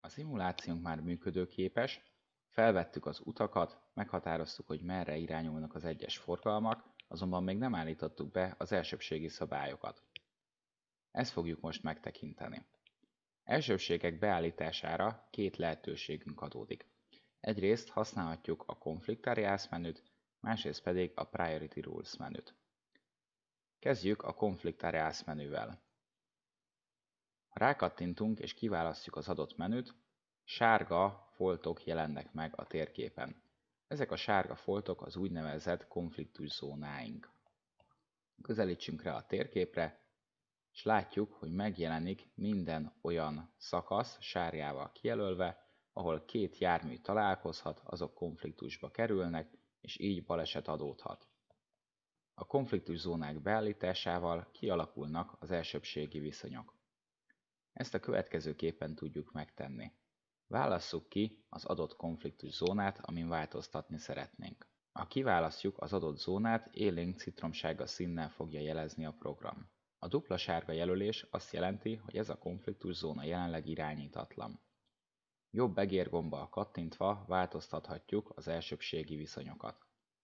szimulációnk már működőképes, felvettük az utakat, meghatároztuk, hogy merre irányulnak az egyes forgalmak, azonban még nem állítottuk be az elsőbbségi szabályokat. Ezt fogjuk most megtekinteni. Elsőbbségek beállítására két lehetőségünk adódik. Egyrészt használhatjuk a Conflict Areas menüt, másrészt pedig a Priority Rules menüt. Kezdjük a Conflict Areas menüvel. Ha rákattintunk és kiválasztjuk az adott menüt, sárga foltok jelennek meg a térképen. Ezek a sárga foltok az úgynevezett konfliktus zónáink. Közelítsünk rá a térképre, és látjuk, hogy megjelenik minden olyan szakasz sárjával kijelölve, ahol két jármű találkozhat, azok konfliktusba kerülnek, és így baleset adódhat. A konfliktus zónák beállításával kialakulnak az elsőbbségi viszonyok. Ezt a következőképpen tudjuk megtenni. Válasszuk ki az adott konfliktus zónát, amin változtatni szeretnénk. Ha kiválasztjuk az adott zónát, élénk citromsárga színnel fogja jelezni a program. A dupla sárga jelölés azt jelenti, hogy ez a konfliktus zóna jelenleg irányítatlan. Jobb egérgombbal kattintva változtathatjuk az elsőbbségi viszonyokat.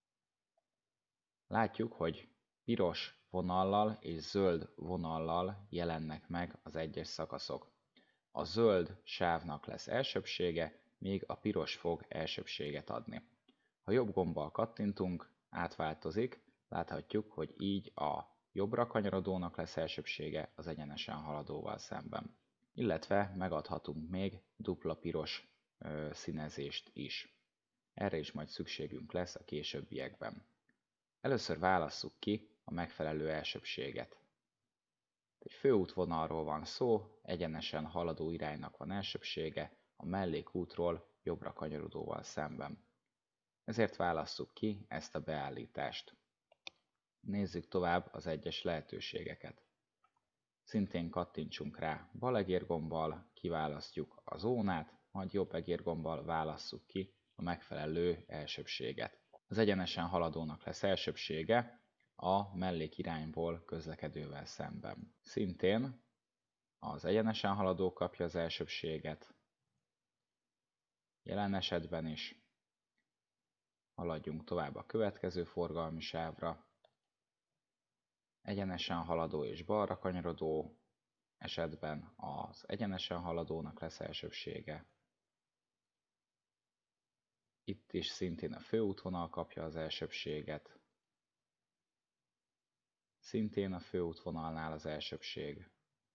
Látjuk, hogy piros vonallal és zöld vonallal jelennek meg az egyes szakaszok. A zöld sávnak lesz elsőbbsége, míg a piros fog elsőbbséget adni. Ha jobb gombbal kattintunk, átváltozik, láthatjuk, hogy így a jobbra kanyarodónak lesz elsőbbsége az egyenesen haladóval szemben. Illetve megadhatunk még dupla piros színezést is. Erre is majd szükségünk lesz a későbbiekben. Először válasszuk ki a megfelelő elsőbbséget. Egy főútvonalról van szó, egyenesen haladó iránynak van elsőbbsége, a mellékútról jobbra kanyarodóval szemben. Ezért válasszuk ki ezt a beállítást. Nézzük tovább az egyes lehetőségeket. Szintén kattintsunk rá bal egérgombbal, kiválasztjuk a zónát, majd jobb egérgombbal válasszuk ki a megfelelő elsőbbséget. Az egyenesen haladónak lesz elsőbbsége a mellékirányból közlekedővel szemben. Szintén az egyenesen haladó kapja az elsőbbséget. Jelen esetben is haladjunk tovább a következő forgalmi sávra. Egyenesen haladó és balra kanyarodó esetben az egyenesen haladónak lesz elsőbbsége. Itt is szintén a főútvonal kapja az elsőbbséget. Szintén a főútvonalnál az elsőbbség.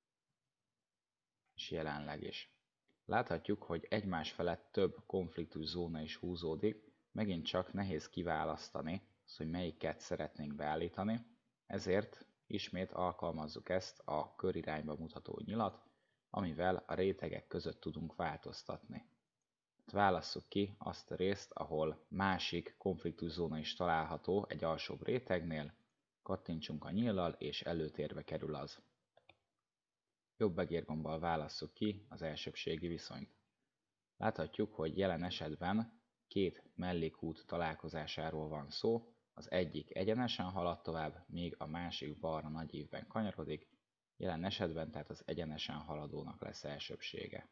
És jelenleg is. Láthatjuk, hogy egymás felett több konfliktus zóna is húzódik, megint csak nehéz kiválasztani, hogy melyiket szeretnénk beállítani, ezért ismét alkalmazzuk ezt a körirányba mutató nyilat, amivel a rétegek között tudunk változtatni. Válasszuk ki azt a részt, ahol másik konfliktuszóna is található egy alsóbb rétegnél, kattintsunk a nyíllal és előtérbe kerül az. Jobb egérgombbal válasszuk ki az elsőbbségi viszonyt. Láthatjuk, hogy jelen esetben két mellékút találkozásáról van szó, az egyik egyenesen halad tovább, míg a másik balra nagyívben kanyarodik, jelen esetben tehát az egyenesen haladónak lesz elsőbbsége.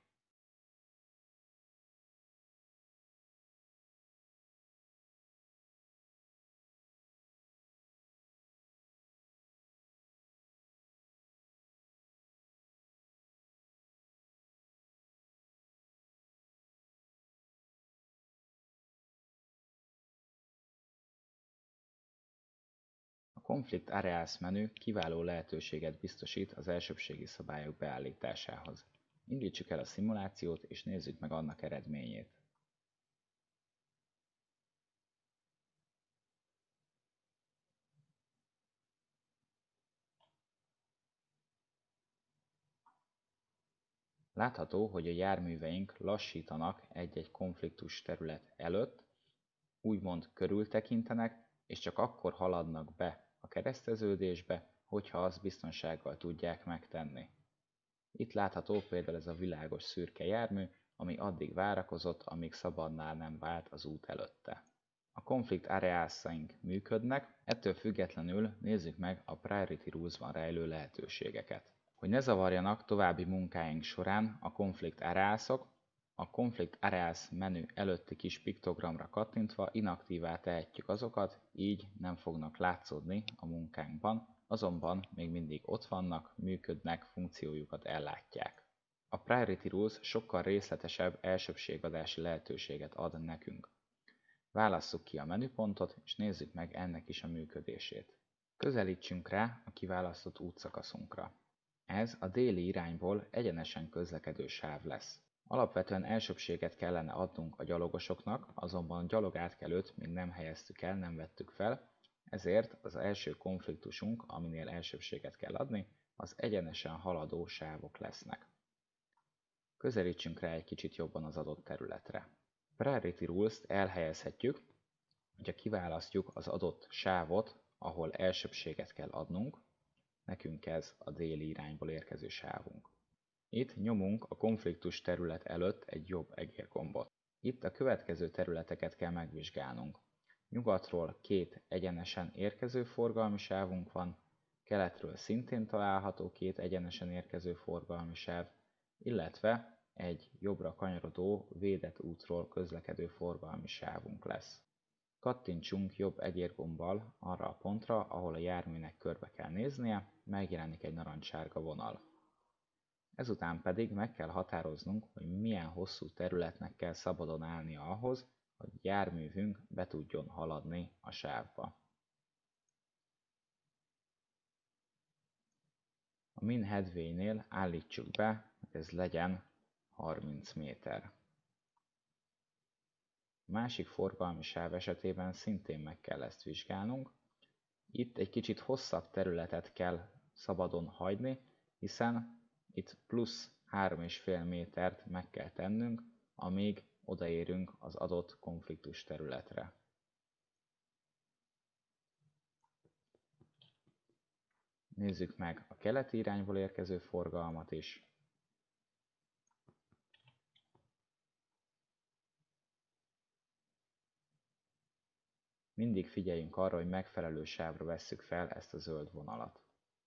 A Conflict Areas menü kiváló lehetőséget biztosít az elsőbbségi szabályok beállításához. Indítsuk el a szimulációt és nézzük meg annak eredményét. Látható, hogy a járműveink lassítanak egy-egy konfliktus terület előtt, úgymond körültekintenek, és csak akkor haladnak be a kereszteződésbe, hogyha azt biztonsággal tudják megtenni. Itt látható például ez a világos szürke jármű, ami addig várakozott, amíg szabadnál nem vált az út előtte. A Conflict Areas-aink működnek, ettől függetlenül nézzük meg a Priority Rules-ban rejlő lehetőségeket. Hogy ne zavarjanak további munkáink során a Conflict Areas-ok, A Conflict Areas menü előtti kis piktogramra kattintva inaktívá tehetjük azokat, így nem fognak látszódni a munkánkban, azonban még mindig ott vannak, működnek, funkciójukat ellátják. A Priority Rules sokkal részletesebb elsőbbségadási lehetőséget ad nekünk. Válasszuk ki a menüpontot, és nézzük meg ennek is a működését. Közelítsünk rá a kiválasztott útszakaszunkra. Ez a déli irányból egyenesen közlekedő sáv lesz. Alapvetően elsőbbséget kellene adnunk a gyalogosoknak, azonban a gyalogátkelőt még nem helyeztük el, nem vettük fel, ezért az első konfliktusunk, aminél elsőbbséget kell adni, az egyenesen haladó sávok lesznek. Közelítsünk rá egy kicsit jobban az adott területre. Priority Rules-t elhelyezhetjük, hogyha kiválasztjuk az adott sávot, ahol elsőbbséget kell adnunk, nekünk ez a déli irányból érkező sávunk. Itt nyomunk a konfliktus terület előtt egy jobb egérgombot. Itt a következő területeket kell megvizsgálnunk. Nyugatról 2 egyenesen érkező forgalmi sávunk van, keletről szintén található 2 egyenesen érkező forgalmi sáv, illetve egy jobbra kanyarodó védett útról közlekedő forgalmi sávunk lesz. Kattintsunk jobb egérgombbal arra a pontra, ahol a járműnek körbe kell néznie, megjelenik egy narancssárga vonal. Ezután pedig meg kell határoznunk, hogy milyen hosszú területnek kell szabadon állnia ahhoz, hogy járművünk be tudjon haladni a sávba. A min headway-nél állítsuk be, hogy ez legyen 30 méter. A másik forgalmi sáv esetében szintén meg kell ezt vizsgálnunk. Itt egy kicsit hosszabb területet kell szabadon hagyni, hiszen itt plusz 3,5 métert meg kell tennünk, amíg odaérünk az adott konfliktus területre. Nézzük meg a keleti irányból érkező forgalmat is. Mindig figyeljünk arra, hogy megfelelő sávra vesszük fel ezt a zöld vonalat.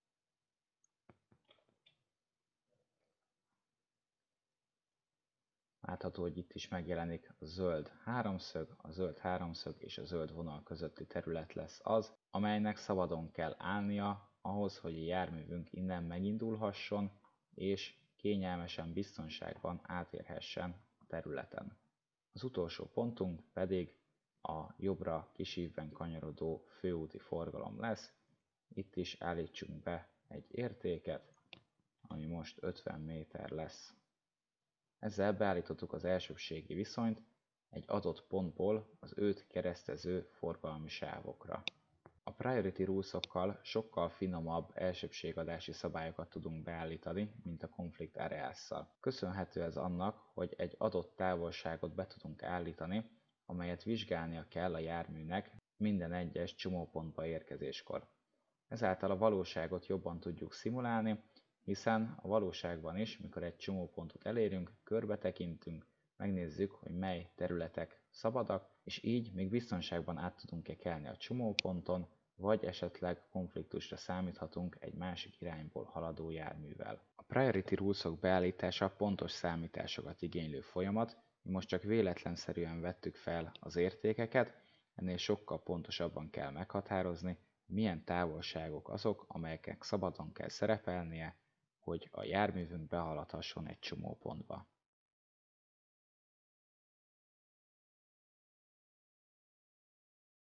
Látható, hogy itt is megjelenik a zöld háromszög és a zöld vonal közötti terület lesz az, amelynek szabadon kell állnia ahhoz, hogy a járművünk innen megindulhasson, és kényelmesen, biztonságban átérhessen a területen. Az utolsó pontunk pedig a jobbra kisívben kanyarodó főúti forgalom lesz. Itt is állítsunk be egy értéket, ami most 50 méter lesz. Ezzel beállítottuk az elsőbbségi viszonyt egy adott pontból az őt keresztező forgalmi sávokra. A Priority Rules-okkal sokkal finomabb elsőbbségadási szabályokat tudunk beállítani, mint a Conflict Areas-szal. Köszönhető ez annak, hogy egy adott távolságot be tudunk állítani, amelyet vizsgálnia kell a járműnek minden egyes csomópontba érkezéskor. Ezáltal a valóságot jobban tudjuk szimulálni, hiszen a valóságban is, mikor egy csomópontot elérünk, körbe tekintünk, megnézzük, hogy mely területek szabadak, és így még biztonságban át tudunk-e kelni a csomóponton, vagy esetleg konfliktusra számíthatunk egy másik irányból haladó járművel. A Priority Rules-ok beállítása pontos számításokat igénylő folyamat, mi most csak véletlenszerűen vettük fel az értékeket, ennél sokkal pontosabban kell meghatározni, milyen távolságok azok, amelyeknek szabadon kell szerepelnie, hogy a járművünk behaladhasson egy csomópontba.